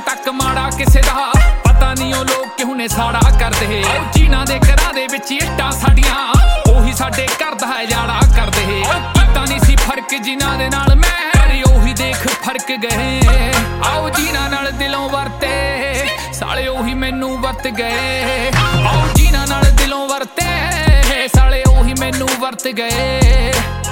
तक माड़ा किसे दा पता नहीं ओ लोग क्यों ने साड़ा करदे जीना दे घरां दे विच इट्टां साडियां ओही साडे घर दा जाड़ा करदे कीता नहीं सी फर्क जिन्हां दे नाल मैं करी ओही देख फर्क गए आओ जीना नाल दिलों वरते साले ओही मैनू वरत गए आओ जीना नाल दिलों वरते साले ओही मैनू वरत गए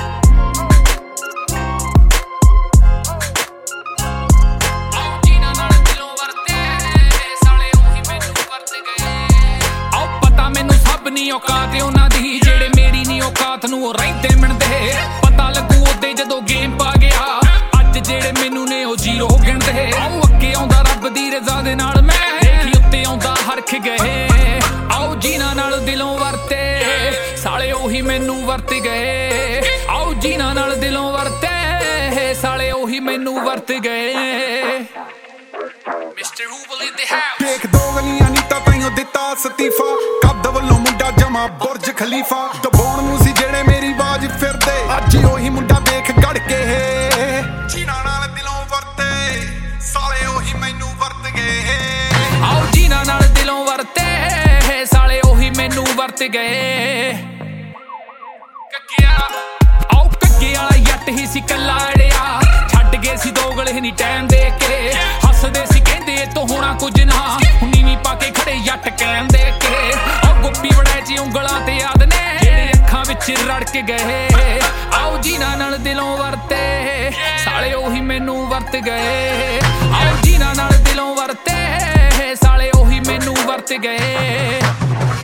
नी औकात उन्हां दी जेड़े मेरी नी औकात नूं रहिंदे मिणदे पता लगू ओदे जदों गेम पा गया अज जेड़े मैनू ने ओ जीरो गिणदे आओ अगे आउंदा रब दी रज़ा दे नाल मैं देखी उत्ते आउंदा हरख गए आओ जीना नाल दिलों वरते साले ओही मैनू वरत गए आओ जीना नाल दिलों वरते साले ओही मैनू वरत गए मिस्टर हूबल इन द हाउस देख दो गलियां नी तां ताइयों दिता इस्तीफा कद वल्लों मुंडा जमा बुर्ज खलीफा दबाउण नूं सी जेड़े मेरी बाज फिरदे अज ओही मुंडा देख गड़ के जीना नाल दिलों वरते साले ओही मैनू वरत गए आओ जीना नाल दिलों वरते साले ओही मैनू वरत गए कग्गिया आओ कग्गे वाला जट ही सी कल्ला अड़िया छड्ड गए सी दोगले नी टाइम दे के हसदे सी कहंदे तो होना कुछ ना नीवी पा के खड़े जट कहन दे के ओ गुप्पी वड़ैची उंगलां ते याद ने जेड़े अखां विच रड़क गए आओ जीना नाल दिलों वरते साले ओही मैनू वरत गए आओ जीना नाल दिलों वरते साले ओही मैनू वरत गए